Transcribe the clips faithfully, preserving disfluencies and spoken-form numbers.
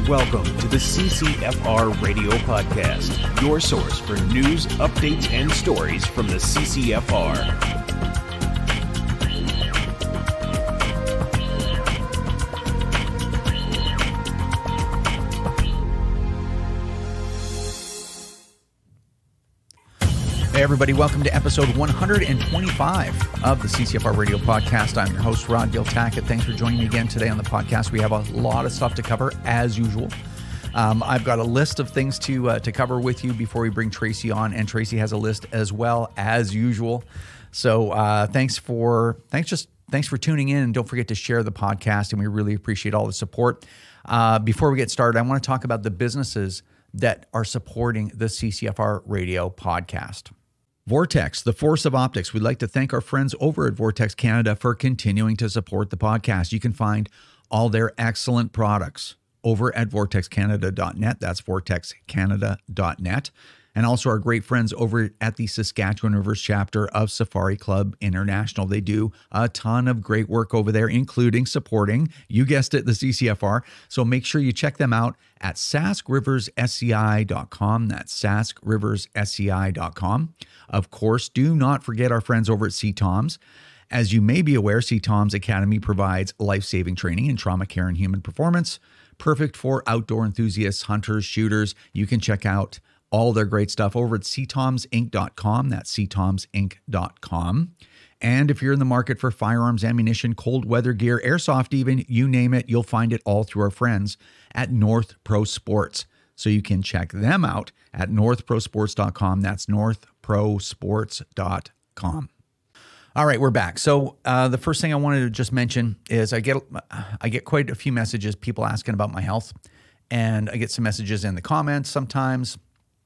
Welcome to the C C F R Radio Podcast, your source for news, updates, and stories from the C C F R. Hey everybody, welcome to episode one hundred twenty-five of the C C F R Radio Podcast. I'm your host, Rod Gil-Tackett. Thanks for joining me again today on the podcast. We have a lot of stuff to cover, as usual. Um, I've got a list of things to uh, to cover with you before we bring Tracy on, and Tracy has a list as well, as usual. So uh, thanks for thanks just thanks for tuning in, and don't forget to share the podcast, and we really appreciate all the support. Uh, before we get started, I want to talk about the businesses that are supporting the C C F R Radio Podcast. Vortex, the force of optics. We'd like to thank our friends over at Vortex Canada for continuing to support the podcast. You can find all their excellent products over at vortex canada dot net. That's vortex canada dot net. And also our great friends over at the Saskatchewan Rivers chapter of Safari Club International. They do a ton of great work over there, including supporting, you guessed it, the C C F R. So make sure you check them out at sask rivers s c i dot com. That's sask rivers s c i dot com. Of course, do not forget our friends over at C TOMS. As you may be aware, C TOMS Academy provides life-saving training in trauma care and human performance, perfect for outdoor enthusiasts, hunters, shooters. You can check out all their great stuff over at c toms inc dot com. That's c toms inc dot com. And if you're in the market for firearms, ammunition, cold weather gear, airsoft even, you name it, you'll find it all through our friends at North Pro Sports. So you can check them out at north pro sports dot com. That's north pro sports dot com. All right, we're back. So uh, the first thing I wanted to just mention is I get I get quite a few messages, people asking about my health, and I get some messages in the comments sometimes.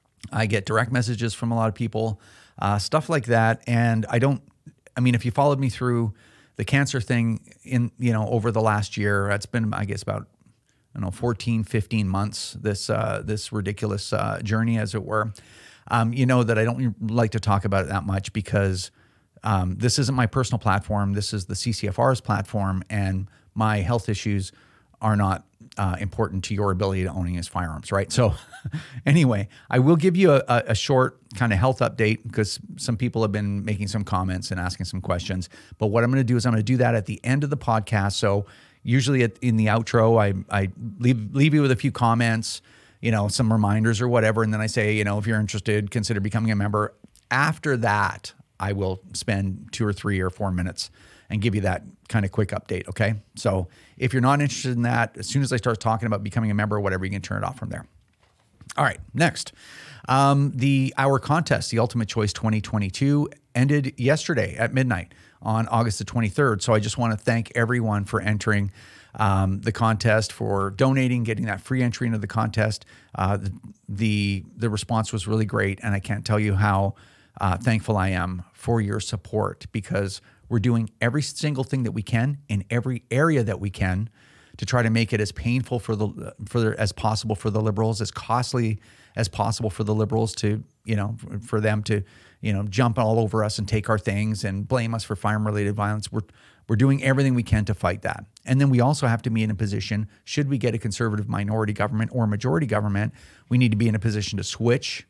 I get direct messages from a lot of people, uh, stuff like that. And I don't, I mean, if you followed me through the cancer thing in, you know, over the last year, it's been, I guess, about, I don't know, fourteen, fifteen months, this, uh, this ridiculous uh, journey, as it were. Um, you know that I don't like to talk about it that much because um, this isn't my personal platform. This is the C C F R's platform, and my health issues are not uh, important to your ability to owning his firearms, right? So anyway, I will give you a, a short kind of health update because some people have been making some comments and asking some questions. But what I'm going to do is I'm going to do that at the end of the podcast. So usually at, in the outro, I, I leave, leave you with a few comments, you know, some reminders or whatever. And then I say, you know, if you're interested, consider becoming a member. After that, I will spend two or three or four minutes and give you that kind of quick update, okay? So if you're not interested in that, as soon as I start talking about becoming a member or whatever, you can turn it off from there. All right, next. Um, the Our contest, the Ultimate Choice twenty twenty-two, ended yesterday at midnight on August the twenty-third. So I just want to thank everyone for entering um, the contest, for donating, getting that free entry into the contest. Uh, the, the, the response was really great, and I can't tell you how uh, thankful I am for your support, because we're doing every single thing that we can in every area that we can to try to make it as painful for the for the, as possible for the Liberals, as costly as possible for the Liberals to, you know, for them to, you know, jump all over us and take our things and blame us for firearm-related violence. We're we're doing everything we can to fight that. And then we also have to be in a position, should we get a conservative minority government or majority government, we need to be in a position to switch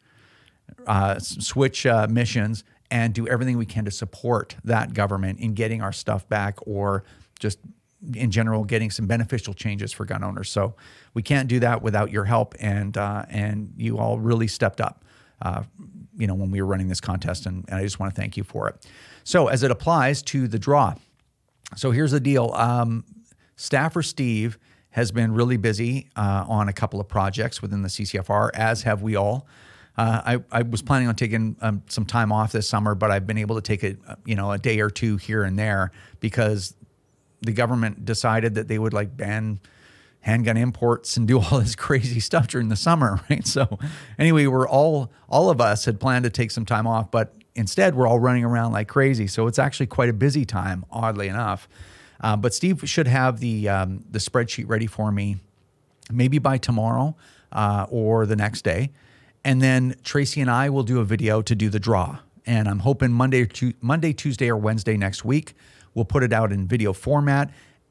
uh, switch uh, missions and do everything we can to support that government in getting our stuff back, or just in general getting some beneficial changes for gun owners. So we can't do that without your help, and uh, and you all really stepped up, uh, you know, when we were running this contest, and, and I just want to thank you for it. So as it applies to the draw, so here's the deal. Um, Staffer Steve has been really busy uh, on a couple of projects within the C C F R, as have we all. Uh, I, I was planning on taking um, some time off this summer, but I've been able to take a, you know, a day or two here and there because the government decided that they would like ban handgun imports and do all this crazy stuff during the summer, right? So anyway, we're all, all of us had planned to take some time off, but instead we're all running around like crazy. So it's actually quite a busy time, oddly enough. Uh, but Steve should have the, um, the spreadsheet ready for me maybe by tomorrow uh, or the next day. And then Tracy and I will do a video to do the draw. And I'm hoping Monday, Monday, Tuesday, or Wednesday next week, we'll put it out in video format.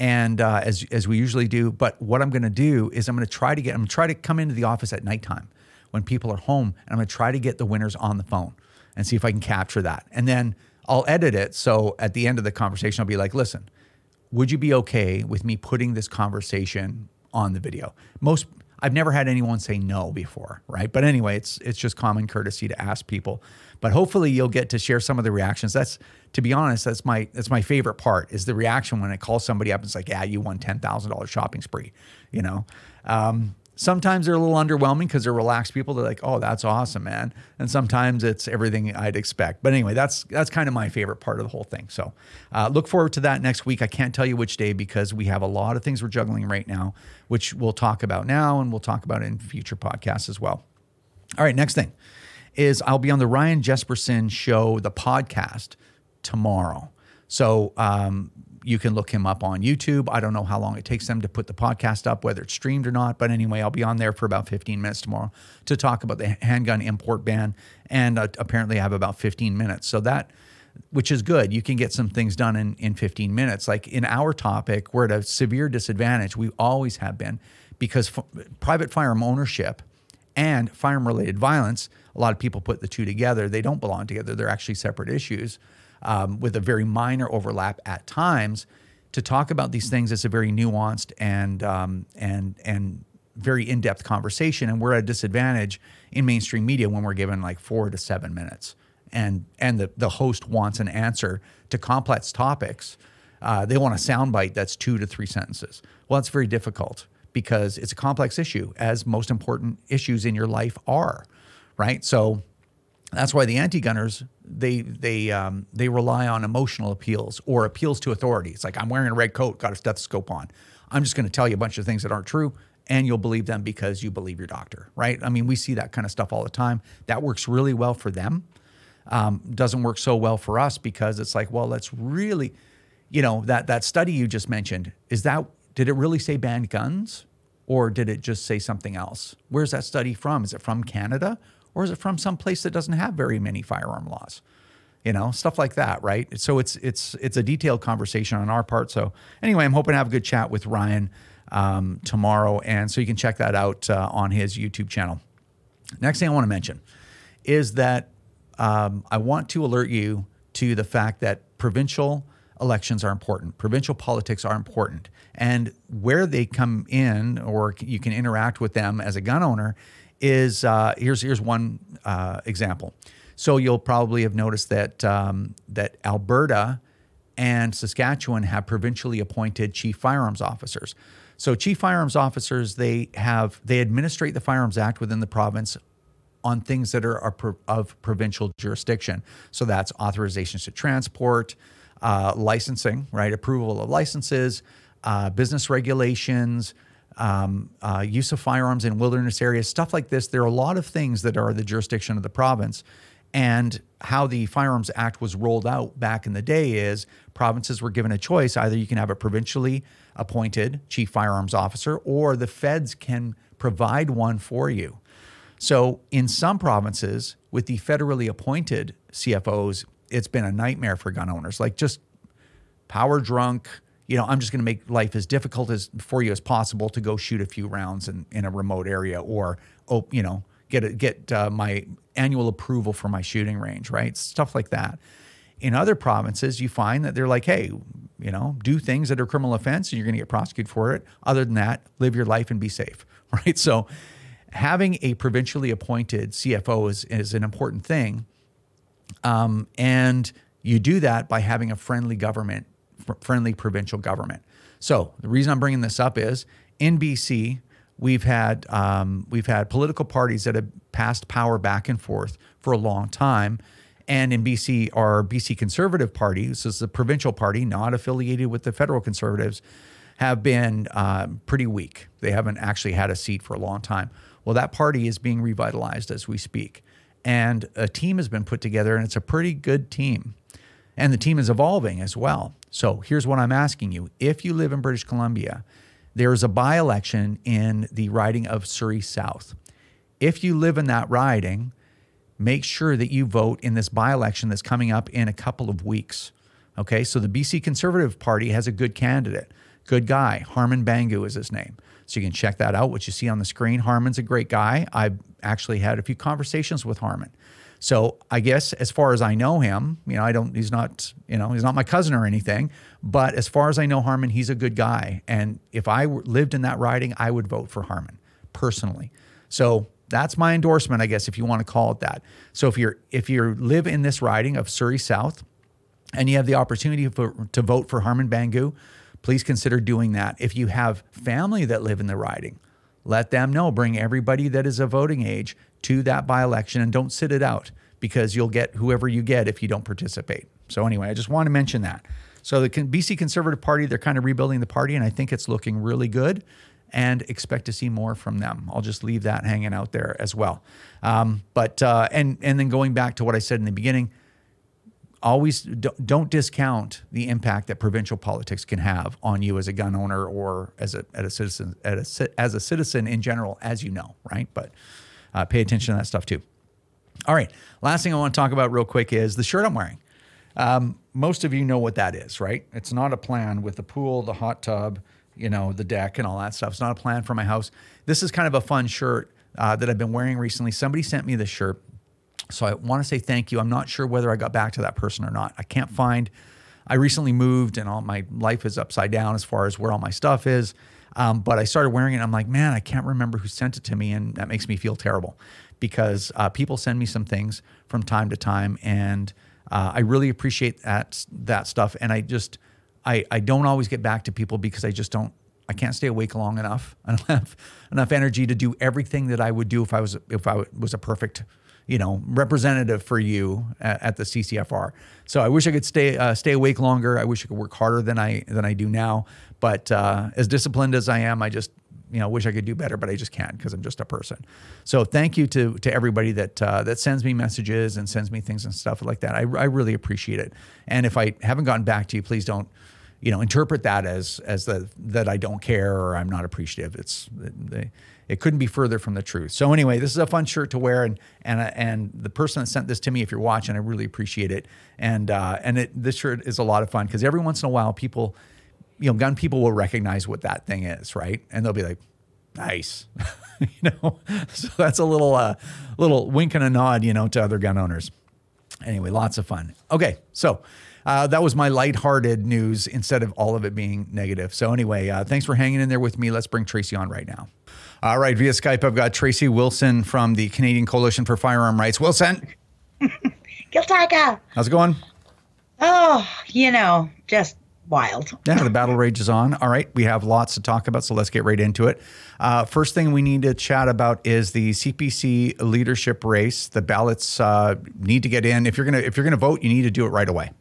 And uh, as as we usually do, but what I'm going to do is I'm going to try to get I'm going to try to come into the office at nighttime when people are home, and I'm going to try to get the winners on the phone and see if I can capture that. And then I'll edit it so at the end of the conversation I'll be like, listen, would you be okay with me putting this conversation on the video? Most I've never had anyone say no before, right? But anyway, it's it's just common courtesy to ask people. But hopefully you'll get to share some of the reactions. That's, to be honest, that's my that's my favorite part, is the reaction when I call somebody up and it's like, yeah, you won ten thousand dollars shopping spree, you know? Um, sometimes they're a little underwhelming because they're relaxed people. They're like, oh, that's awesome, man. And sometimes it's everything I'd expect. But anyway, that's that's kind of my favorite part of the whole thing. So uh, look forward to that next week. I can't tell you which day because we have a lot of things we're juggling right now, which we'll talk about now and we'll talk about in future podcasts as well. All right, next thing is I'll be on the Ryan Jesperson Show, the podcast, tomorrow. So um, you can look him up on YouTube. I don't know how long it takes them to put the podcast up, whether it's streamed or not. But anyway, I'll be on there for about fifteen minutes tomorrow to talk about the handgun import ban. And uh, apparently I have about fifteen minutes. So that, which is good. You can get some things done in, in fifteen minutes. Like in our topic, we're at a severe disadvantage. We always have been, because f- private firearm ownership and firearm-related violence, a lot of people put the two together. They don't belong together. They're actually separate issues um, with a very minor overlap at times. To talk about these things, it's a very nuanced and um, and and very in-depth conversation, and we're at a disadvantage in mainstream media when we're given like four to seven minutes, and and the the host wants an answer to complex topics. Uh, they want a soundbite that's two to three sentences. Well, it's very difficult, because it's a complex issue, as most important issues in your life are, right? So that's why the anti-gunners, they they um, they rely on emotional appeals or appeals to authority. It's like, I'm wearing a red coat, got a stethoscope on. I'm just going to tell you a bunch of things that aren't true, and you'll believe them because you believe your doctor, right? I mean, we see that kind of stuff all the time. That works really well for them. Um, doesn't work so well for us, because it's like, well, let's really, you know, that that study you just mentioned, is that, did it really say ban guns, or did it just say something else? Where's that study from? Is it from Canada, or is it from some place that doesn't have very many firearm laws? You know, stuff like that, right? So it's it's it's a detailed conversation on our part. So anyway, I'm hoping to have a good chat with Ryan um, tomorrow, and so you can check that out uh, on his YouTube channel. Next thing I want to mention is that um, I want to alert you to the fact that provincial elections are important. Provincial politics are important. And where they come in, or you can interact with them as a gun owner, is uh, here's here's one uh, example. So you'll probably have noticed that um, that Alberta and Saskatchewan have provincially appointed chief firearms officers. So chief firearms officers, they have they administrate the Firearms Act within the province on things that are, are of provincial jurisdiction. So that's authorizations to transport, uh, licensing, right? Approval of licenses, uh, business regulations, um, uh, use of firearms in wilderness areas, stuff like this. There are a lot of things that are the jurisdiction of the province. And how the Firearms Act was rolled out back in the day is provinces were given a choice. Either you can have a provincially appointed chief firearms officer, or the feds can provide one for you. So in some provinces, with the federally appointed C F Os, it's been a nightmare for gun owners. Like, just power drunk, you know, I'm just going to make life as difficult as for you as possible to go shoot a few rounds in, in a remote area, or, oh, you know, get a, get uh, my annual approval for my shooting range, right? Stuff like that. In other provinces, you find that they're like, hey, you know, do things that are criminal offense and you're going to get prosecuted for it. Other than that, live your life and be safe, right? So having a provincially appointed C F O is, is an important thing. Um, and you do that by having a friendly government, friendly provincial government. So the reason I'm bringing this up is in B C, we've had um, we've had political parties that have passed power back and forth for a long time. And in B C, our B C Conservative Party, this is the provincial party, not affiliated with the federal Conservatives, have been uh, pretty weak. They haven't actually had a seat for a long time. Well, that party is being revitalized as we speak. And a team has been put together, and it's a pretty good team. And the team is evolving as well. So here's what I'm asking you. If you live in British Columbia, there's a by-election in the riding of Surrey South. If you live in that riding, make sure that you vote in this by-election that's coming up in a couple of weeks. Okay, so the B C Conservative Party has a good candidate. Good guy. Harman Bangu is his name. So you can check that out, what you see on the screen. Harman's a great guy. I've actually had a few conversations with Harman. So I guess as far as I know him, you know, I don't, he's not, you know, he's not my cousin or anything, but as far as I know Harman, he's a good guy. And if I lived in that riding, I would vote for Harman personally. So that's my endorsement, I guess, if you want to call it that. So if you're, if you live in this riding of Surrey South and you have the opportunity for, to vote for Harman Bangu, please consider doing that. If you have family that live in the riding, let them know. Bring everybody that is of voting age to that by-election and don't sit it out, because you'll get whoever you get if you don't participate. So anyway, I just want to mention that. So the B C Conservative Party, they're kind of rebuilding the party, and I think it's looking really good, and expect to see more from them. I'll just leave that hanging out there as well. Um, but uh, and and then going back to what I said in the beginning, always don't, don't discount the impact that provincial politics can have on you as a gun owner or as a, as a citizen, as a, as a citizen in general, as you know, right? But uh, pay attention to that stuff too. All right. Last thing I want to talk about real quick is the shirt I'm wearing. Um, most of you know what that is, right? It's not a plan with the pool, the hot tub, you know, the deck and all that stuff. It's not a plan for my house. This is kind of a fun shirt uh, that I've been wearing recently. Somebody sent me this shirt. So I want to say thank you. I'm not sure whether I got back to that person or not. I can't find, I recently moved and all my life is upside down as far as where all my stuff is. Um, but I started wearing it and I'm like, man, I can't remember who sent it to me. And that makes me feel terrible because uh, people send me some things from time to time. And uh, I really appreciate that, that stuff. And I just, I, I don't always get back to people because I just don't, I can't stay awake long enough. I don't have enough energy to do everything that I would do if I was, if I was a perfect, you know, representative for you at, at the C C F R. So I wish I could stay uh, stay awake longer. I wish I could work harder than I than I do now. But uh, as disciplined as I am, I just, you know, wish I could do better, but I just can't because I'm just a person. So thank you to to everybody that uh, that sends me messages and sends me things and stuff like that. I, I really appreciate it. And if I haven't gotten back to you, please don't, you know, interpret that as as the that I don't care or I'm not appreciative. It's they. It couldn't be further from the truth. So anyway, this is a fun shirt to wear, and and and the person that sent this to me, if you're watching, I really appreciate it. And uh, and it, this shirt is a lot of fun because every once in a while, people, you know, gun people will recognize what that thing is, right? And they'll be like, "Nice," you know. So that's a little uh, little wink and a nod, you know, to other gun owners. Anyway, lots of fun. Okay, so. Uh, that was my lighthearted news instead of all of it being negative. So anyway, uh, thanks for hanging in there with me. Let's bring Tracy on right now. All right, via Skype, I've got Tracy Wilson from the Canadian Coalition for Firearm Rights. Wilson. Giltaga. How's it going? Oh, you know, just wild. Yeah, the battle rages on. All right, we have lots to talk about, so let's get right into it. Uh, first thing we need to chat about is the C P C leadership race. The ballots uh, need to get in. If you're gonna if you're gonna vote, you need to do it right away.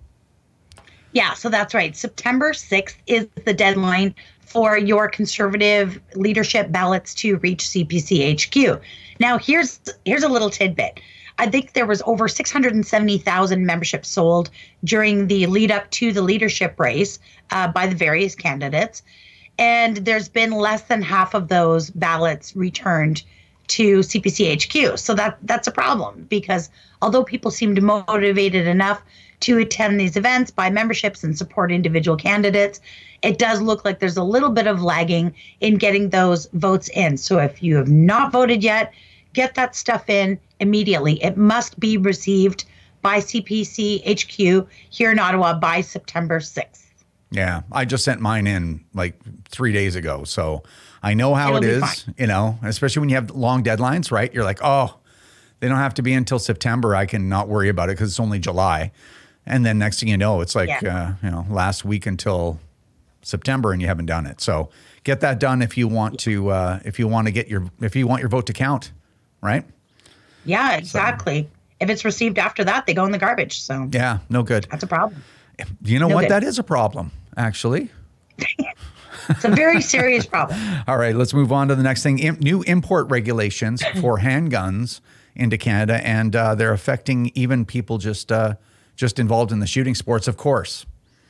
Yeah, so that's right. September sixth is the deadline for your Conservative leadership ballots to reach C P C H Q. Now, here's here's a little tidbit. I think there was over six hundred seventy thousand memberships sold during the lead up to the leadership race uh, by the various candidates. And there's been less than half of those ballots returned to C P C H Q. So that that's a problem because although people seemed motivated enough to attend these events, buy memberships, and support individual candidates, it does look like there's a little bit of lagging in getting those votes in. So if you have not voted yet, get that stuff in immediately. It must be received by C P C H Q here in Ottawa by September sixth. Yeah, I just sent mine in like three days ago. So I know how It'll it is, fine. you know, especially when you have long deadlines, right? You're like, oh, they don't have to be until September. I can not worry about it because it's only July. And then next thing you know, it's like, Yeah. uh, you know, last week until September and you haven't done it. So get that done if you want to, uh, if you want to get your, if you want your vote to count, right? Yeah, exactly. So, if it's received after that, they go in the garbage. So yeah, no good. That's a problem. You know no what? Good. That is a problem, actually. It's a very serious problem. All right, let's move on to the next thing. Im- new import regulations for handguns into Canada, and uh, they're affecting even people just uh, just involved in the shooting sports, of course.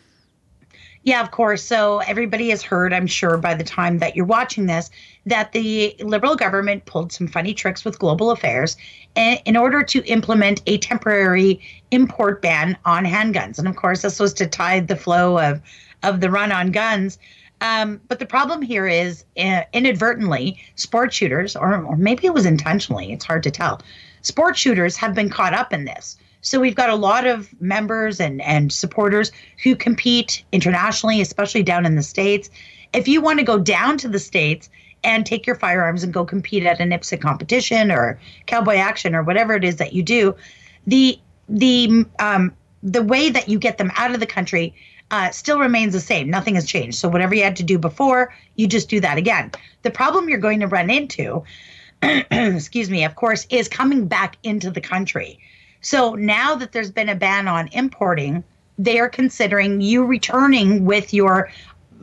Yeah, of course. So everybody has heard, I'm sure, by the time that you're watching this, that the Liberal government pulled some funny tricks with global affairs in order to implement a temporary import ban on handguns. And of course, this was to tide the flow of, of the run on guns. Um, but the problem here is uh, inadvertently, sport shooters, or, or maybe it was intentionally, it's hard to tell, sport shooters have been caught up in this. So we've got a lot of members and, and supporters who compete internationally, especially down in the States. If you want to go down to the States and take your firearms and go compete at an I P S C competition or Cowboy Action or whatever it is that you do, the the um, the way that you get them out of the country uh, still remains the same. Nothing has changed. So whatever you had to do before, you just do that again. The problem you're going to run into, excuse me, of course, is coming back into the country. So now that there's been a ban on importing, they are considering you returning with your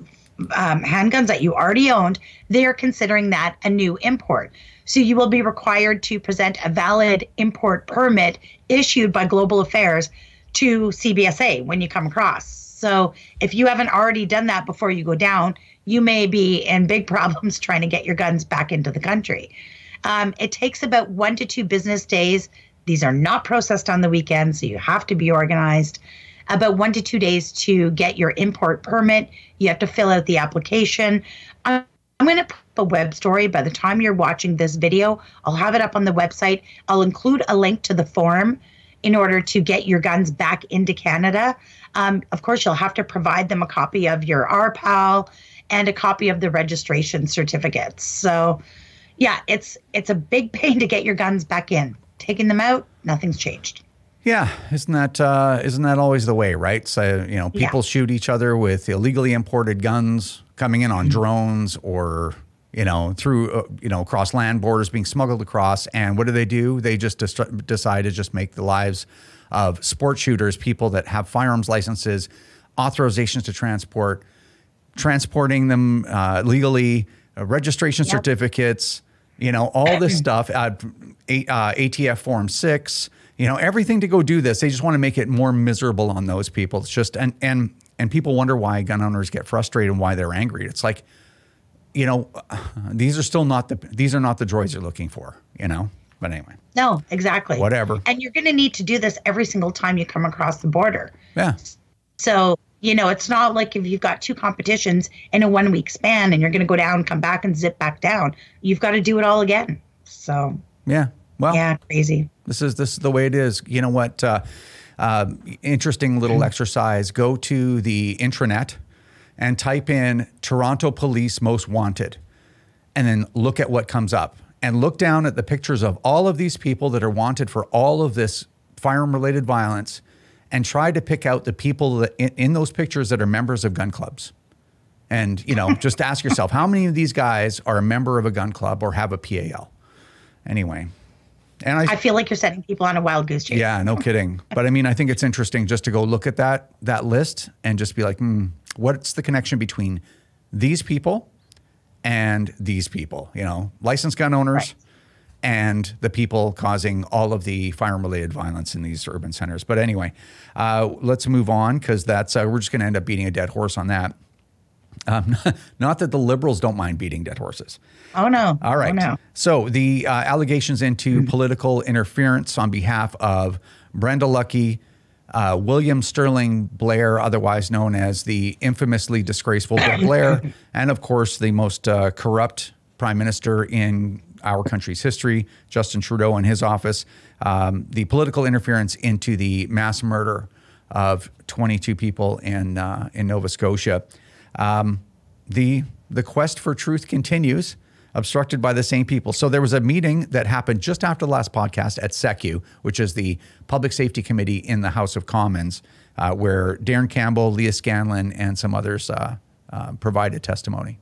um, handguns that you already owned. They are considering that a new import. So you will be required to present a valid import permit issued by Global Affairs to C B S A when you come across. So if you haven't already done that before you go down, you may be in big problems trying to get your guns back into the country. Um, it takes about one to two business days. These are not processed on the weekend, so you have to be organized. About one to two days to get your import permit. You have to fill out the application. I'm going to put a web story. By the time you're watching this video, I'll have it up on the website. I'll include a link to the form in order to get your guns back into Canada. Um, of course, you'll have to provide them a copy of your R P A L and a copy of the registration certificates. So, yeah, it's it's a big pain to get your guns back in. Taking them out, nothing's changed. Yeah, isn't that uh, isn't that always the way, right? So, you know, people yeah. shoot each other with illegally imported guns coming in on mm-hmm. drones or, you know, through, uh, you know, across land borders being smuggled across. And what do they do? They just dis- decide to just make the lives of sport shooters, people that have firearms licenses, authorizations to transport, transporting them uh, legally, uh, registration yep. certificates, you know, all this stuff, uh, A, uh, A T F Form six, you know, everything to go do this. They just want to make it more miserable on those people. It's just, and and and people wonder why gun owners get frustrated and why they're angry. It's like, you know, these are still not the, these are not the droids you're looking for, you know? But anyway. No, exactly. Whatever. And you're going to need to do this every single time you come across the border. Yeah. So, you know, it's not like if you've got two competitions in a one week span and you're going to go down, come back and zip back down. You've got to do it all again. So. Yeah. Well. Yeah, crazy. This is, this is the way it is. You know what? Uh, uh, interesting little exercise. Go to the intranet and type in Toronto Police Most Wanted and then look at what comes up. And look down at the pictures of all of these people that are wanted for all of this firearm-related violence and try to pick out the people that in, in those pictures that are members of gun clubs. And, you know, just ask yourself, how many of these guys are a member of a gun club or have a P A L? Anyway. And I, I feel like you're setting people on a wild goose chase. Yeah, no kidding. But I mean, I think it's interesting just to go look at that, that list and just be like, hmm, what's the connection between these people and these people, you know, licensed gun owners right. and the people causing all of the firearm-related violence in these urban centers. But anyway, uh, let's move on because that's uh, we're just going to end up beating a dead horse on that. Um, not that the Liberals don't mind beating dead horses. Oh, no. All right. Oh, no. So the uh, allegations into mm-hmm. political interference on behalf of Brenda Lucki, Uh, William Sterling Blair, otherwise known as the infamously disgraceful Bill Blair, and of course the most uh, corrupt prime minister in our country's history, Justin Trudeau and his office, um, the political interference into the mass murder of twenty-two people in uh, in Nova Scotia. Um, the the quest for truth continues, obstructed by the same people. So there was a meeting that happened just after the last podcast at S E C U, which is the Public Safety Committee in the House of Commons, uh, where Darren Campbell, Leah Scanlon, and some others uh, uh, provided testimony.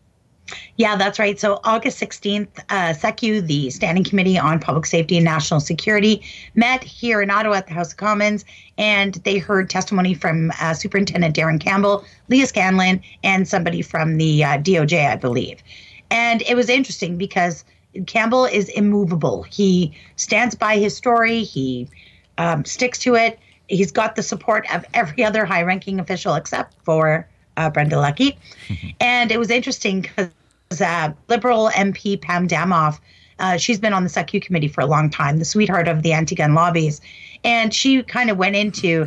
Yeah, that's right. So August sixteenth, uh, S E C U, the Standing Committee on Public Safety and National Security, met here in Ottawa at the House of Commons, and they heard testimony from uh, Superintendent Darren Campbell, Leah Scanlon, and somebody from the uh, D O J, I believe. And it was interesting because Campbell is immovable. He stands by his story. He um, sticks to it. He's got the support of every other high-ranking official except for uh, Brenda Lucki. Mm-hmm. And it was interesting because uh, Liberal M P Pam Damoff, uh, she's been on the S E C U committee for a long time, the sweetheart of the anti-gun lobbies. And she kind of went into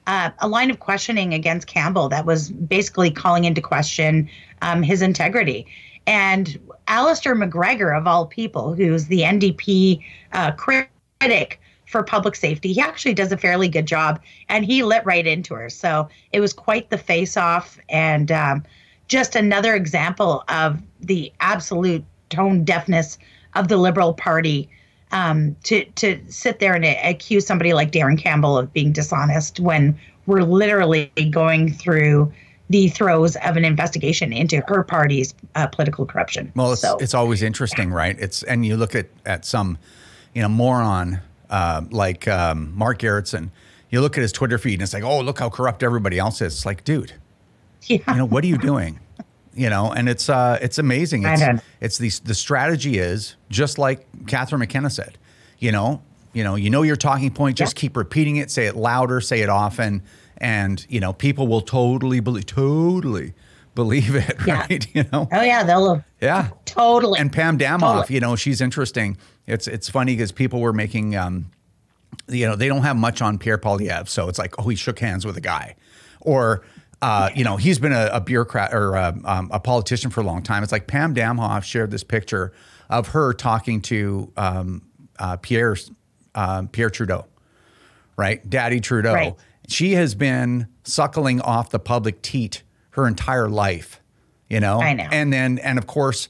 uh, a line of questioning against Campbell that was basically calling into question um, his integrity. And Alistair McGregor, of all people, who's the N D P uh, critic for public safety, he actually does a fairly good job, and he lit right into her. So it was quite the face-off, and um, just another example of the absolute tone deafness of the Liberal Party um, to to sit there and accuse somebody like Darren Campbell of being dishonest when we're literally going through the throes of an investigation into her party's uh, political corruption. Well, it's, so, it's always interesting, right? It's and you look at at some, you know, moron uh, like um, Mark Gerritsen. You look at his Twitter feed and it's like, oh, look how corrupt everybody else is. It's like, dude, yeah. you know, what are you doing? You know, and it's uh, it's amazing. It's, I know. it's the the strategy is just like Catherine McKenna said. You know, you know, you know your talking point. Just yeah. keep repeating it. Say it louder. Say it often. And, you know, people will totally believe, totally believe it, yeah. right? You know? Oh, yeah, they'll. Yeah. Totally. And Pam Damoff, totally. you know, she's interesting. It's it's funny because people were making, um, you know, they don't have much on Pierre Poilievre. So it's like, oh, he shook hands with a guy. Or, uh, you know, he's been a, a bureaucrat or a, um, a politician for a long time. It's like Pam Damoff shared this picture of her talking to um, uh, Pierre, uh, Pierre Trudeau, right? Daddy Trudeau. Right. She has been suckling off the public teat her entire life, you know? I know. And then, and of course,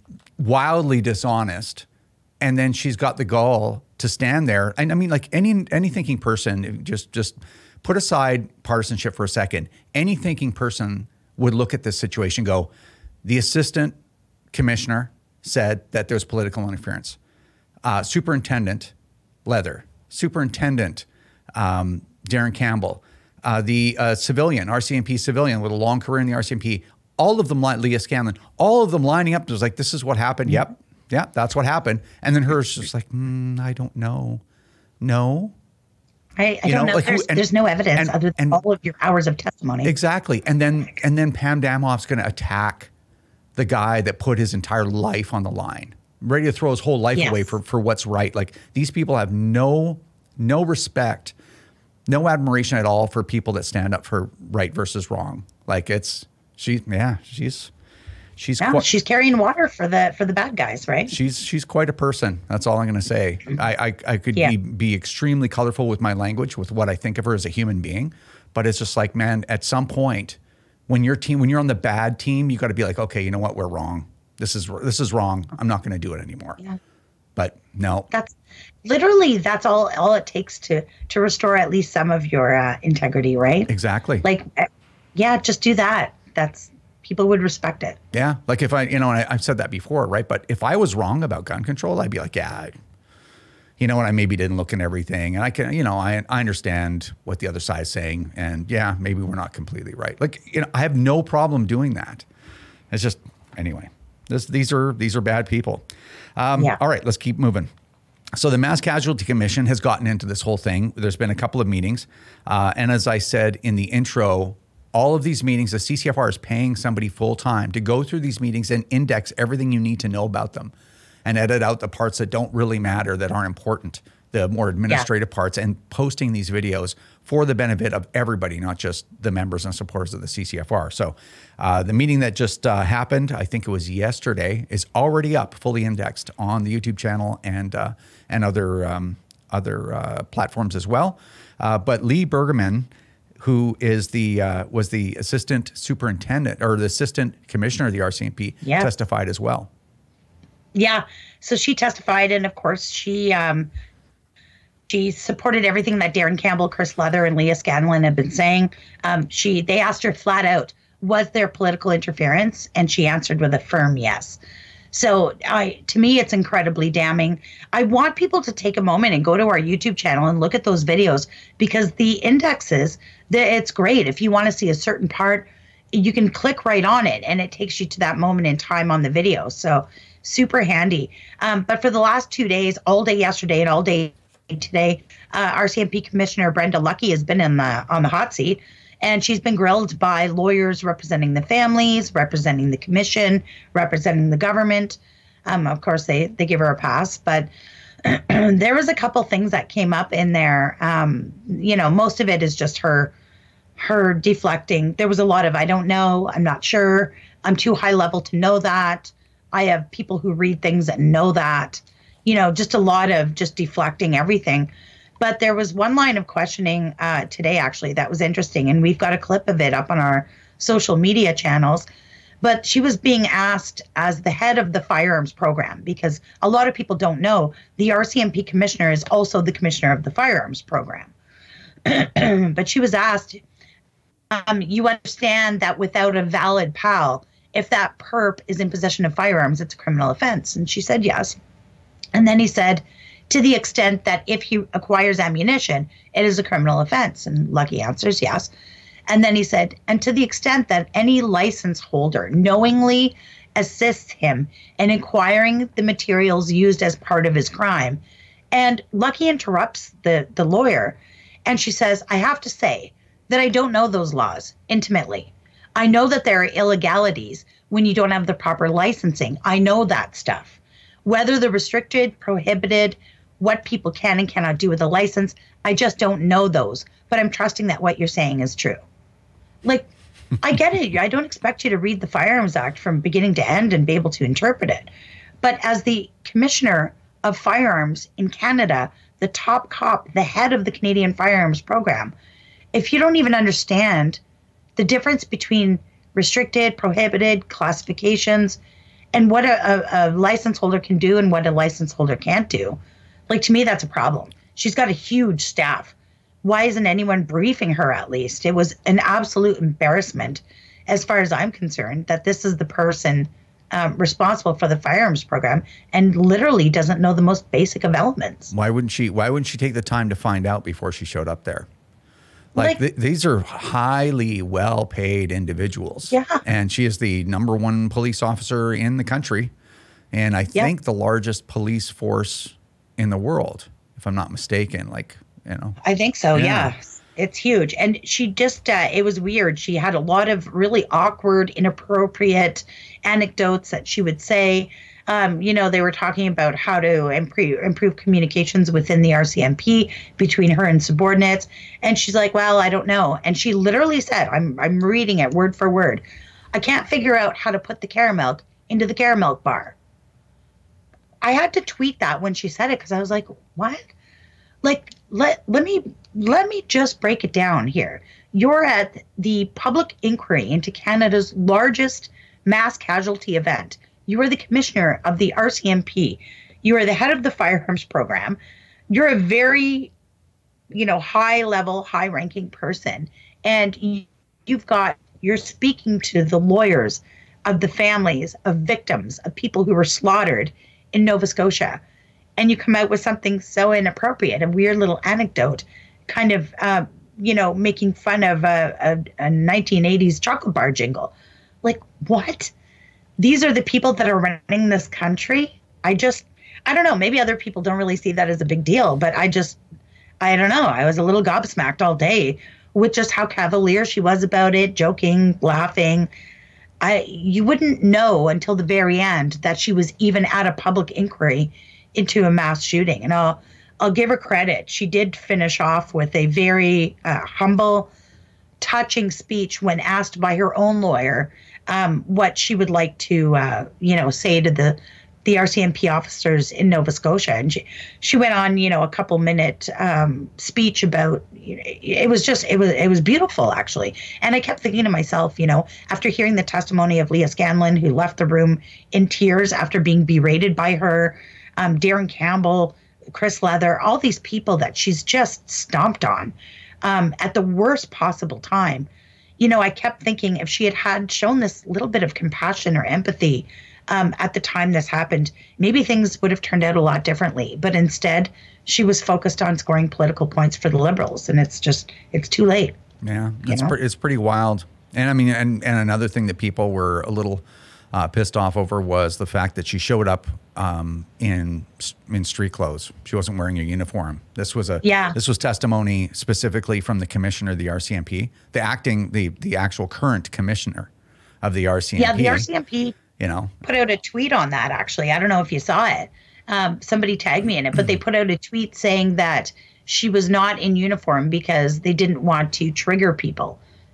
wildly dishonest. And then she's got the gall to stand there. And I mean, like any any thinking person, just just put aside partisanship for a second. Any thinking person would look at this situation and go, the assistant commissioner said that there's political interference. Uh, Superintendent Leather, Superintendent um, Darren Campbell, uh, the uh, civilian, R C M P civilian with a long career in the R C M P, all of them, Leah Scanlon, all of them lining up. It was like, this is what happened. Yep. Yeah, that's what happened. And then hers just like, mm, I don't know. No. I, I you don't know, know. like there's, who, and, there's no evidence and, other than and, all of your hours of testimony. Exactly. And then and then Pam Damoff's going to attack the guy that put his entire life on the line, ready to throw his whole life yes. away for, for what's right. Like these people have no no respect, no admiration at all for people that stand up for right versus wrong. Like it's she yeah, she's she's no, quite, she's carrying water for the for the bad guys, right? She's she's quite a person. That's all I'm going to say. I I, I could yeah. be be extremely colorful with my language, with what I think of her as a human being, but it's just like, man, at some point when your team when you're on the bad team, you got to be like, okay, you know what, we're wrong. This is this is wrong. I'm not going to do it anymore. Yeah. But no. That's literally that's all all it takes to to restore at least some of your uh, integrity, right? Exactly. Like, yeah, just do that. That's people would respect it. Yeah. Like if I, you know, and I, I've said that before, right? But if I was wrong about gun control, I'd be like, yeah, I, you know what, I maybe didn't look in everything. And I can, you know, I, I understand what the other side is saying. And yeah, maybe we're not completely right. Like, you know, I have no problem doing that. It's just, anyway, this, these are, these are bad people. Um, yeah. All right, let's keep moving. So the Mass Casualty Commission has gotten into this whole thing. There's been a couple of meetings. Uh, and as I said in the intro, all of these meetings, the C C F R is paying somebody full time to go through these meetings and index everything you need to know about them and edit out the parts that don't really matter, that aren't important, the more administrative yeah. parts, and posting these videos for the benefit of everybody, not just the members and supporters of the C C F R. So uh, the meeting that just uh, happened, I think it was yesterday, is already up, fully indexed on the YouTube channel and uh, and other um, other uh, platforms as well. Uh, but Lee Bergerman, who is the uh, was the assistant superintendent or the assistant commissioner of the R C M P, yeah. testified as well. Yeah, so she testified, and of course she um, she supported everything that Darren Campbell, Chris Leather, and Leah Scanlon have been saying. Um, she they asked her flat out, was there political interference, and she answered with a firm yes. So I, to me, it's incredibly damning. I want people to take a moment and go to our YouTube channel and look at those videos, because the indexes, the, it's great. If you want to see a certain part, you can click right on it and it takes you to that moment in time on the video. So super handy. Um, but for the last two days, all day yesterday and all day today, uh, R C M P Commissioner Brenda Lucki has been in the on the hot seat. And she's been grilled by lawyers representing the families, representing the commission, representing the government. Um, of course, they, they give her a pass. But there was a couple things that came up in there. Um, you know, most of it is just her her deflecting. There was a lot of, I don't know, I'm not sure, I'm too high level to know that. I have people who read things that know that, you know, just a lot of just deflecting everything. But there was one line of questioning uh, today, actually, that was interesting. And we've got a clip of it up on our social media channels. But she was being asked as the head of the firearms program, because a lot of people don't know the R C M P commissioner is also the commissioner of the firearms program. But she was asked, um, you understand that without a valid P A L, if that perp is in possession of firearms, it's a criminal offense. And she said yes. And then he said, to the extent that if he acquires ammunition, it is a criminal offense. And Lucky answers yes. And then he said, and to the extent that any license holder knowingly assists him in acquiring the materials used as part of his crime. And Lucky interrupts the, the lawyer. And she says, I have to say that I don't know those laws intimately. I know that there are illegalities when you don't have the proper licensing. I know that stuff. Whether the restricted, prohibited, what people can and cannot do with a license, I just don't know those. But I'm trusting that what you're saying is true. Like, I get it. I don't expect you to read the Firearms Act from beginning to end and be able to interpret it. But as the commissioner of firearms in Canada, the top cop, the head of the Canadian firearms program, if you don't even understand the difference between restricted, prohibited, classifications, and what a, a, a license holder can do and what a license holder can't do, like, to me, that's a problem. She's got a huge staff. Why isn't anyone briefing her at least? It was an absolute embarrassment, as far as I'm concerned, that this is the person um, responsible for the firearms program and literally doesn't know the most basic of elements. Why wouldn't she? Why wouldn't she take the time to find out before she showed up there? Like, like th these are highly well-paid individuals. Yeah. And she is the number one police officer in the country, and I yeah. think the largest police force in the world, if I'm not mistaken. Like, you know. I think so, yeah. yeah. It's huge. And she just, uh, it was weird. She had a lot of really awkward, inappropriate anecdotes that she would say. Um, you know, they were talking about how to improve, improve communications within the R C M P between her and subordinates. And she's like, well, I don't know. And she literally said, I'm, I'm reading it word for word, I can't figure out how to put the caramel into the caramel bar. I had to tweet that when she said it because I was like, what? Like, let let me let me just break it down here. You're at the public inquiry into Canada's largest mass casualty event. You are the commissioner of the R C M P. You are the head of the firearms program. You're a very, you know, high level, high ranking person. And you, you've got, you're speaking to the lawyers of the families of victims, of people who were slaughtered in Nova Scotia. And you come out with something so inappropriate, a weird little anecdote, kind of, uh, you know, making fun of a, a, a nineteen eighties chocolate bar jingle. Like, what? These are the people that are running this country? I just, I don't know. Maybe other people don't really see that as a big deal, but I just, I don't know. I was a little gobsmacked all day with just how cavalier she was about it, joking, laughing. I, you wouldn't know until the very end that she was even at a public inquiry into a mass shooting. And I'll, I'll give her credit. She did finish off with a very uh, humble, touching speech when asked by her own lawyer um, what she would like to, uh, you know, say to the the R C M P officers in Nova Scotia. And she, she went on, you know, a couple minute um, speech about, you know, it was just, it was, it was beautiful, actually. And I kept thinking to myself, you know, after hearing the testimony of Leah Scanlon, who left the room in tears after being berated by her, um, Darren Campbell, Chris Leather, all these people that she's just stomped on um, at the worst possible time. You know, I kept thinking if she had had shown this little bit of compassion or empathy um, at the time this happened, maybe things would have turned out a lot differently. But instead, she was focused on scoring political points for the Liberals. And it's just, it's too late. Yeah, it's, pre it's pretty wild. And I mean, and, and another thing that people were a little uh, pissed off over was the fact that she showed up um, in in street clothes. She wasn't wearing a uniform. This was a yeah. This was testimony specifically from the commissioner of the R C M P, the acting, the the actual current commissioner of the R C M P. Yeah, the R C M P. You know, put out a tweet on that. Actually, I don't know if you saw it. Um, somebody tagged me in it, but they put out a tweet saying that she was not in uniform because they didn't want to trigger people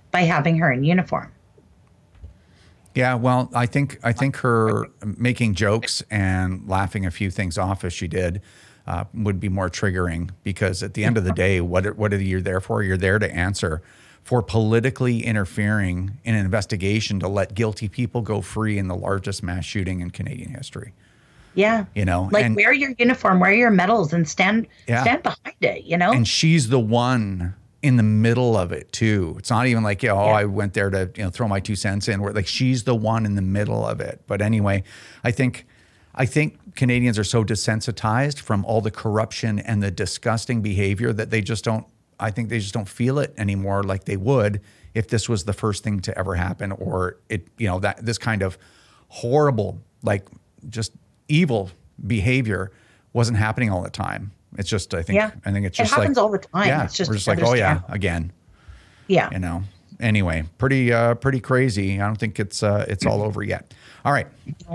by having her in uniform. Yeah, well, I think I think her making jokes and laughing a few things off as she did uh, would be more triggering, because at the end of the day, what what are you there for? You're there to answer for politically interfering in an investigation to let guilty people go free in the largest mass shooting in Canadian history. Yeah, you know, like and, wear your uniform, wear your medals, and stand yeah. stand behind it. You know, and she's the one in the middle of it too. It's not even like, oh, yeah. I went there to, you know, throw my two cents in. Where like she's the one in the middle of it. But anyway, I think, I think Canadians are so desensitized from all the corruption and the disgusting behavior that they just don't. I think they just don't feel it anymore like they would if this was the first thing to ever happen, or it, you know, that this kind of horrible, like just evil behavior wasn't happening all the time. It's just, I think, yeah. I think it's it just happens like, all the time. Yeah, it's just, we're just like, oh yeah, again. Yeah. You know, anyway, pretty, uh, pretty crazy. I don't think it's, uh, it's all over yet. All right.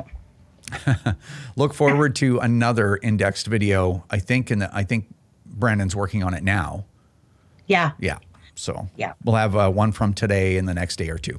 Look forward to another indexed video. I think, in the, I think Brandon's working on it now. Yeah. Yeah. So yeah, we'll have uh, one from today in the next day or two.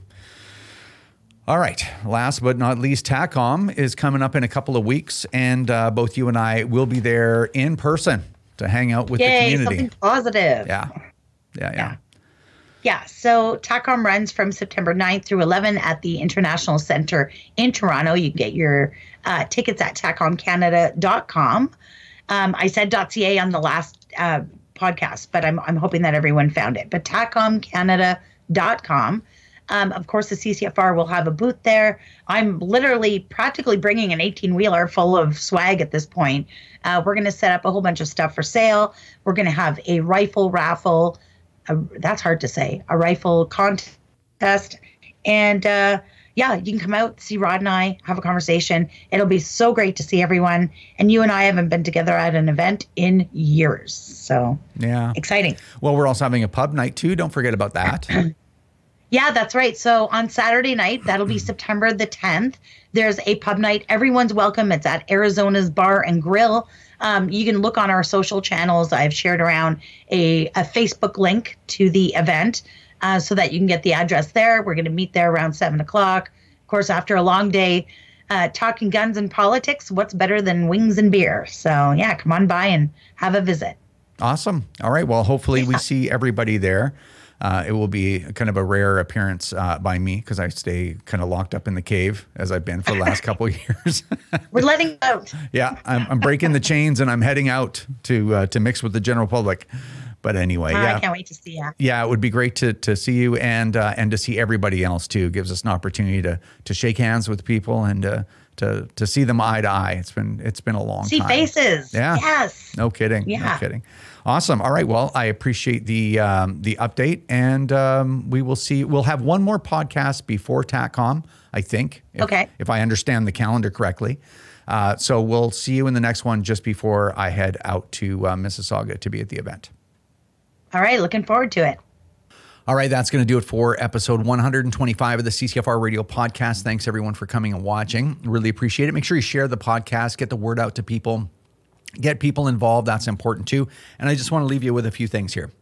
All right. Last but not least, TACOM is coming up in a couple of weeks, and uh, both you and I will be there in person to hang out with Yay, the community. Something positive. Yeah. Yeah. Yeah. Yeah. Yeah. So TACOM runs from September ninth through eleventh at the International Center in Toronto. You can get your uh, tickets at tacom canada dot com. Um, I said .ca on the last uh, podcast, but I'm I'm hoping that everyone found it. But tacom canada dot com. Um, of course, the C C F R will have a booth there. I'm literally practically bringing an eighteen-wheeler full of swag at this point. Uh, we're going to set up a whole bunch of stuff for sale. We're going to have a rifle raffle. A, that's hard to say. A rifle contest. And uh, yeah, you can come out, see Rod and I, have a conversation. It'll be so great to see everyone. And you and I haven't been together at an event in years. So yeah, exciting. Well, we're also having a pub night too. Don't forget about that. Yeah, that's right. So on Saturday night, that'll be September the tenth, there's a pub night. Everyone's welcome. It's at Arizona's Bar and Grill. Um, you can look on our social channels. I've shared around a, a Facebook link to the event uh, so that you can get the address there. We're going to meet there around seven o'clock. Of course, after a long day uh, talking guns and politics, what's better than wings and beer? So yeah, come on by and have a visit. Awesome. All right. Well, hopefully yeah. we see everybody there. Uh, it will be kind of a rare appearance uh, by me because I stay kind of locked up in the cave as I've been for the last couple of years. We're letting out. Yeah, I'm, I'm breaking the chains and I'm heading out to uh, to mix with the general public. But anyway, uh, yeah, I can't wait to see you. Yeah, it would be great to to see you and uh, and to see everybody else too. It gives us an opportunity to to shake hands with people and uh, to to see them eye to eye. It's been it's been a long see time. See faces. Yeah. Yes. No kidding. Yeah. No kidding. Awesome. All right. Well, I appreciate the um, the update, and um, we will see. We'll have one more podcast before TACOM, I think. If, okay. If I understand the calendar correctly. Uh, so we'll see you in the next one just before I head out to uh, Mississauga to be at the event. All right. Looking forward to it. All right, that's going to do it for episode one hundred twenty-five of the C C F R Radio Podcast. Thanks, everyone, for coming and watching. Really appreciate it. Make sure you share the podcast, get the word out to people, get people involved. That's important, too. And I just want to leave you with a few things here.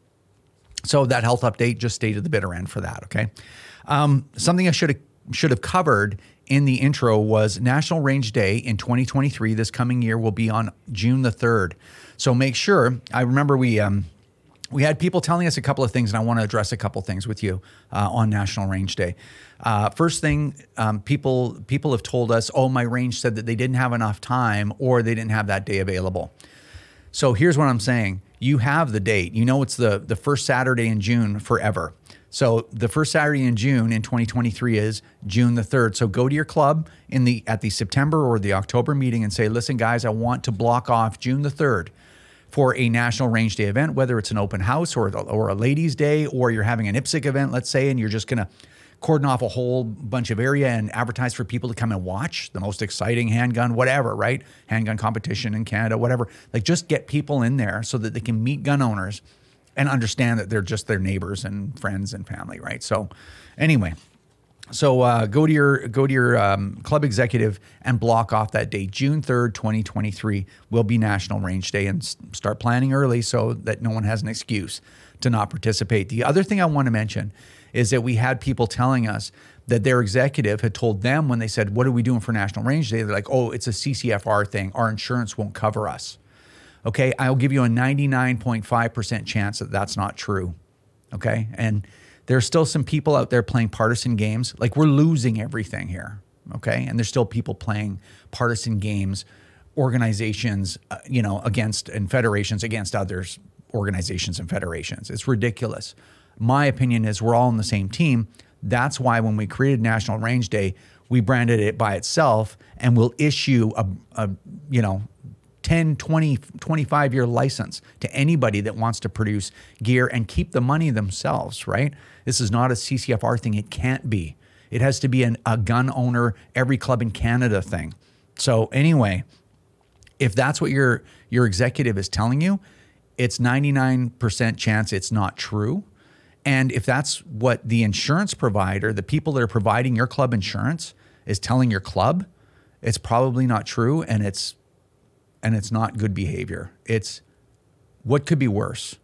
So that health update, just stay to the bitter end for that, okay? Um, something I should have should have covered in the intro was National Range Day in twenty twenty-three. This coming year will be on June the third. So make sure, I remember we... Um, We had people telling us a couple of things, and I want to address a couple of things with you uh, on National Range Day. Uh, first thing, um, people people have told us, oh, my range said that they didn't have enough time or they didn't have that day available. So here's what I'm saying. You have the date. You know it's the, the first Saturday in June forever. So the first Saturday in June in twenty twenty-three is June the third. So go to your club in the at the September or the October meeting and say, listen, guys, I want to block off June the third. For a National Range Day event, whether it's an open house or, or a ladies' day, or you're having an I P S C event, let's say, and you're just going to cordon off a whole bunch of area and advertise for people to come and watch the most exciting handgun, whatever, right? Handgun competition in Canada, whatever. Like, just get people in there so that they can meet gun owners and understand that they're just their neighbors and friends and family, right? So anyway, so uh, go to your go to your um, club executive and block off that date. June third, twenty twenty-three will be National Range Day, and s- start planning early so that no one has an excuse to not participate. The other thing I want to mention is that we had people telling us that their executive had told them when they said, what are we doing for National Range Day? They're like, oh, it's a C C F R thing. Our insurance won't cover us. Okay, I'll give you a ninety-nine point five percent chance that that's not true. Okay, and there's still some people out there playing partisan games. Like, we're losing everything here. Okay, and there's still people playing partisan games, organizations, uh, you know, against, and federations against others, organizations and federations. It's ridiculous. My opinion is we're all on the same team. That's why when we created National Range Day, we branded it by itself, and we'll issue a, a you know, ten, twenty, twenty-five year license to anybody that wants to produce gear and keep the money themselves, right? This is not a C C F R thing. It can't be. It has to be an, a gun owner, every club in Canada thing. So anyway, if that's what your, your executive is telling you, it's ninety-nine percent chance it's not true. And if that's what the insurance provider, the people that are providing your club insurance, is telling your club, it's probably not true, and it's and it's not good behavior. It's what could be worse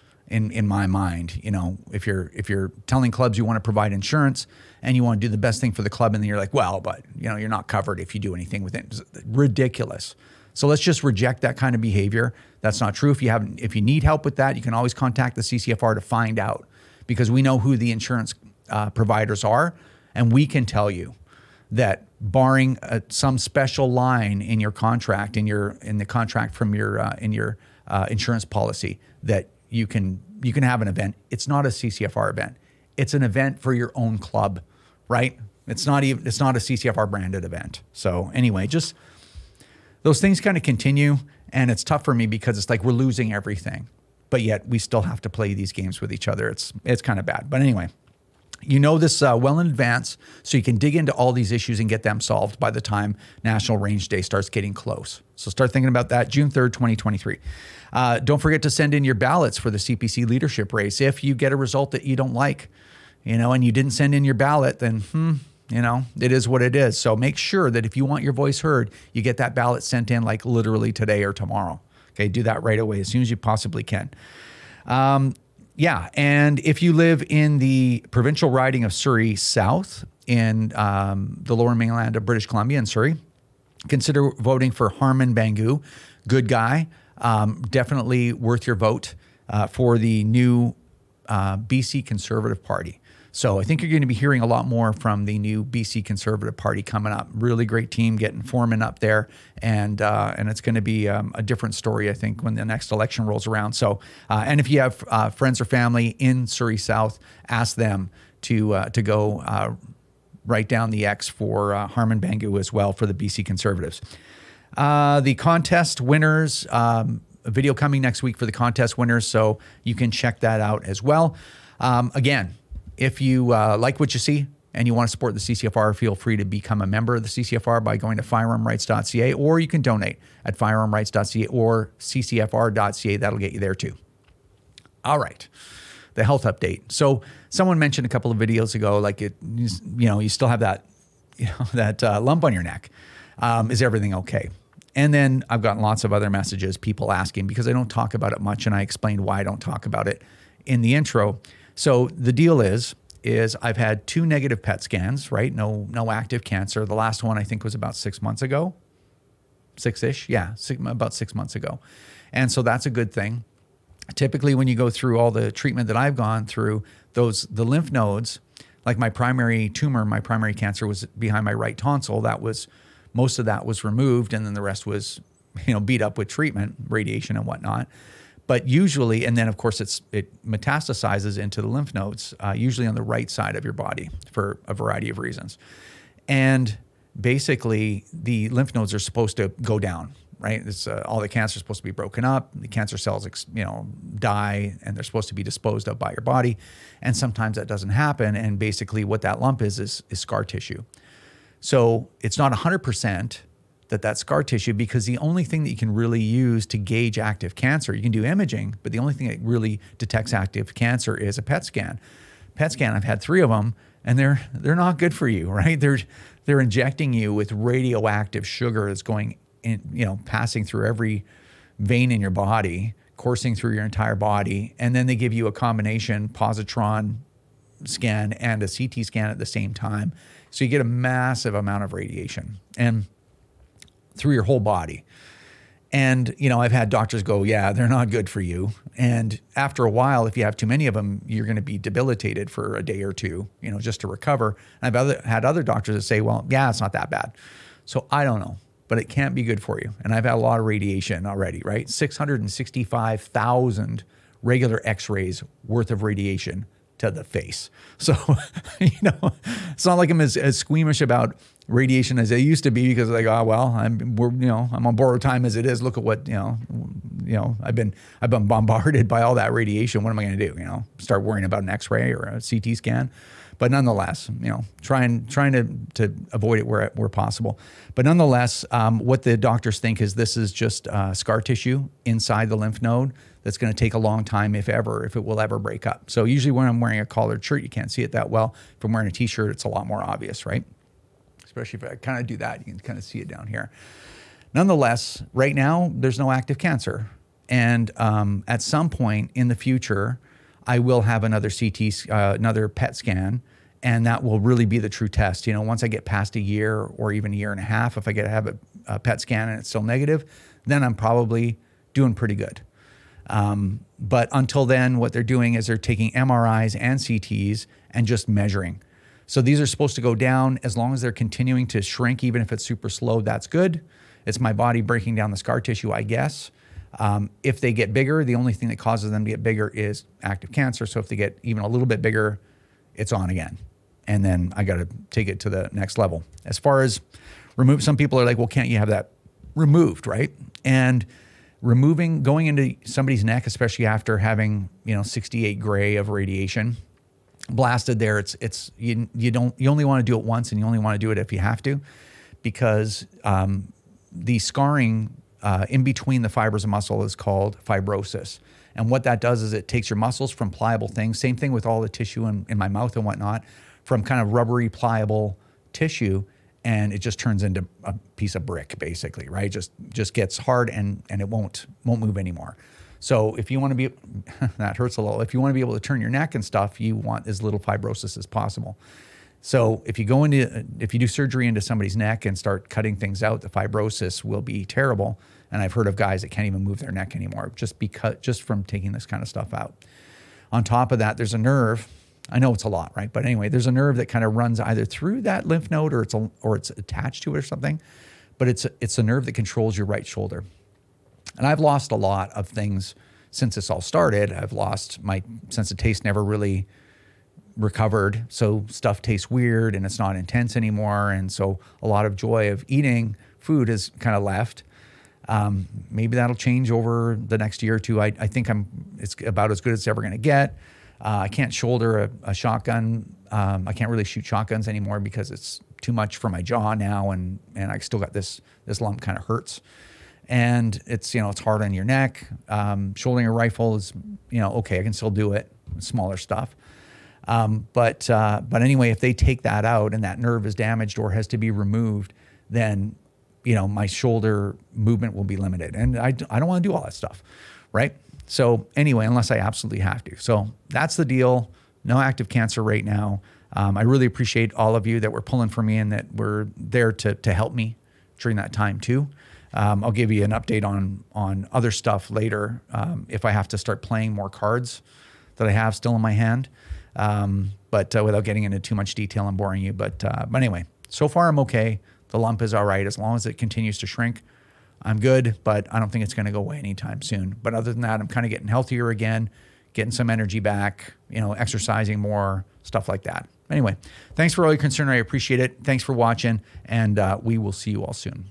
in in my mind. You know, if you're if you're telling clubs you want to provide insurance and you want to do the best thing for the club, and then you're like, well, but you know, you're not covered if you do anything with it. It's ridiculous. So let's just reject that kind of behavior. That's not true. If you have if you need help with that, you can always contact the C C F R to find out, because we know who the insurance uh, providers are, and we can tell you that barring uh, some special line in your contract, in your in the contract from your uh, in your uh, insurance policy, that you can you can have an event. It's not a C C F R event. It's an event for your own club, right? It's not even it's not a C C F R branded event. So anyway, just those things kind of continue, and it's tough for me because it's like we're losing everything, but yet we still have to play these games with each other. It's it's kind of bad. But anyway, you know this uh, well in advance, so you can dig into all these issues and get them solved by the time National Range Day starts getting close. So start thinking about that, June third, twenty twenty-three. Uh, don't forget to send in your ballots for the C P C leadership race. If you get a result that you don't like, you know, and you didn't send in your ballot, then, hmm, you know, it is what it is. So make sure that if you want your voice heard, you get that ballot sent in like literally today or tomorrow. Okay, do that right away as soon as you possibly can. Um, yeah, and if you live in the provincial riding of Surrey South in um, the lower mainland of British Columbia and Surrey, consider voting for Harman Bangu. Good guy, um, definitely worth your vote uh, for the new uh, B C Conservative Party. So I think you're going to be hearing a lot more from the new B C Conservative Party coming up. Really great team getting Foreman up there, and uh, and it's going to be um, a different story, I think, when the next election rolls around. So, uh, and if you have uh, friends or family in Surrey South, ask them to uh, to go uh, write down the X for uh, Harman Bangu as well for the B C Conservatives. Uh, the contest winners, um, a video coming next week for the contest winners, so you can check that out as well. Um, again, if you uh, like what you see and you want to support the C C F R, feel free to become a member of the C C F R by going to firearm rights dot c a, or you can donate at firearm rights dot c a or c c f r dot c a. That'll get you there too. All right, the health update. So someone mentioned a couple of videos ago, like it, you know, you still have that, you know, that uh, lump on your neck. Um, is everything okay? And then I've gotten lots of other messages, people asking, because I don't talk about it much, and I explained why I don't talk about it in the intro. So the deal is, is I've had two negative P E T scans, right? No, no active cancer. The last one I think was about six months ago, six-ish. Yeah, six, about six months ago. And so that's a good thing. Typically when you go through all the treatment that I've gone through, those, the lymph nodes, like my primary tumor, my primary cancer was behind my right tonsil. That was, most of that was removed, and then the rest was, you know, beat up with treatment, radiation and whatnot. But usually, and then of course it's it metastasizes into the lymph nodes, uh, usually on the right side of your body for a variety of reasons. And basically the lymph nodes are supposed to go down, right? It's, uh, all the cancer is supposed to be broken up. The cancer cells, you know, die, and they're supposed to be disposed of by your body. And sometimes that doesn't happen. And basically what that lump is, is, is scar tissue. So it's not one hundred percent that that's scar tissue, because the only thing that you can really use to gauge active cancer, you can do imaging, but the only thing that really detects active cancer is a P E T scan. P E T scan, I've had three of them, and they're they're not good for you, right? They're they're injecting you with radioactive sugar that's going in, you know, passing through every vein in your body, coursing through your entire body, and then they give you a combination positron, scan and a C T scan at the same time. So you get a massive amount of radiation and through your whole body. And, you know, I've had doctors go, yeah, they're not good for you. And after a while, if you have too many of them, you're going to be debilitated for a day or two, you know, just to recover. And I've other, had other doctors that say, well, yeah, it's not that bad. So I don't know, but it can't be good for you. And I've had a lot of radiation already, right? six hundred sixty-five thousand regular x-rays worth of radiation to the face. So, you know, it's not like I'm as, as squeamish about radiation as I used to be, because like, oh, well, I'm, we're, you know, I'm on borrowed time as it is. Look at what, you know, you know, I've been, I've been bombarded by all that radiation. What am I going to do? You know, start worrying about an x-ray or a C T scan. But nonetheless, you know, trying, trying to, to avoid it where, where possible. But nonetheless, um, what the doctors think is this is just uh, scar tissue inside the lymph node that's going to take a long time, if ever, if it will ever break up. So usually when I'm wearing a collared shirt, you can't see it that well. If I'm wearing a t-shirt, it's a lot more obvious, right? Especially if I kind of do that, you can kind of see it down here. Nonetheless, right now, there's no active cancer. And um, at some point in the future, I will have another C T, uh, another P E T scan, and that will really be the true test. You know, once I get past a year or even a year and a half, if I get to have a, a P E T scan and it's still negative, then I'm probably doing pretty good. Um, but until then, what they're doing is they're taking M R Is and C Ts and just measuring. So these are supposed to go down as long as they're continuing to shrink, even if it's super slow, that's good. It's my body breaking down the scar tissue, I guess. Um, if they get bigger, the only thing that causes them to get bigger is active cancer. So if they get even a little bit bigger, it's on again. And then I got to take it to the next level. As far as remove, some people are like, well, can't you have that removed, right? And removing, going into somebody's neck, especially after having, you know, sixty-eight gray of radiation blasted there, it's, it's, you, you don't, you only want to do it once, and you only want to do it if you have to, because um, the scarring uh, in between the fibers of muscle is called fibrosis. And what that does is it takes your muscles from pliable things, same thing with all the tissue in, in my mouth and whatnot, from kind of rubbery, pliable tissue, and it just turns into a piece of brick, basically, right? Just just gets hard and and it won't won't move anymore. So if you want to be, that hurts a little. If you want to be able to turn your neck and stuff, you want as little fibrosis as possible. So if you go into, if you do surgery into somebody's neck and start cutting things out, the fibrosis will be terrible. And I've heard of guys that can't even move their neck anymore just because, just from taking this kind of stuff out. On top of that, there's a nerve. I know it's a lot, right? But anyway, there's a nerve that kind of runs either through that lymph node or it's a, or it's attached to it or something. But it's a, it's a nerve that controls your right shoulder. And I've lost a lot of things since this all started. I've lost my sense of taste, never really recovered. So stuff tastes weird and it's not intense anymore. And so a lot of joy of eating food has kind of left. Um, maybe that'll change over the next year or two. I, I think I'm, it's about as good as it's ever going to get. Uh, I can't shoulder a, a shotgun. Um, I can't really shoot shotguns anymore because it's too much for my jaw now. And, and I still got this, this lump kind of hurts. And it's, you know, it's hard on your neck. Um, shouldering a rifle is, you know, okay, I can still do it, smaller stuff. Um, but, uh, but anyway, if they take that out and that nerve is damaged or has to be removed, then, you know, my shoulder movement will be limited. And I, I don't want to do all that stuff, right? So anyway, unless I absolutely have to. So that's the deal. No active cancer right now. Um, I really appreciate all of you that were pulling for me and that were there to, to help me during that time too. Um, I'll give you an update on, on other stuff later um, if I have to start playing more cards that I have still in my hand. Um, but uh, without getting into too much detail and boring you. But, uh, but anyway, so far I'm okay. The lump is all right. As long as it continues to shrink, I'm good, but I don't think it's going to go away anytime soon. But other than that, I'm kind of getting healthier again, getting some energy back, you know, exercising more, stuff like that. Anyway, thanks for all your concern. I appreciate it. Thanks for watching, and uh, we will see you all soon.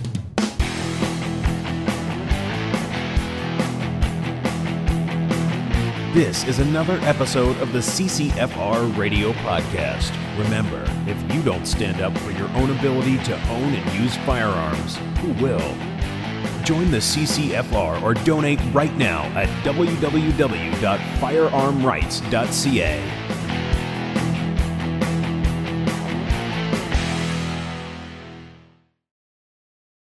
This is another episode of the C C F R Radio Podcast. Remember, if you don't stand up for your own ability to own and use firearms, who will? Join the C C F R or donate right now at w w w dot firearm rights dot c a.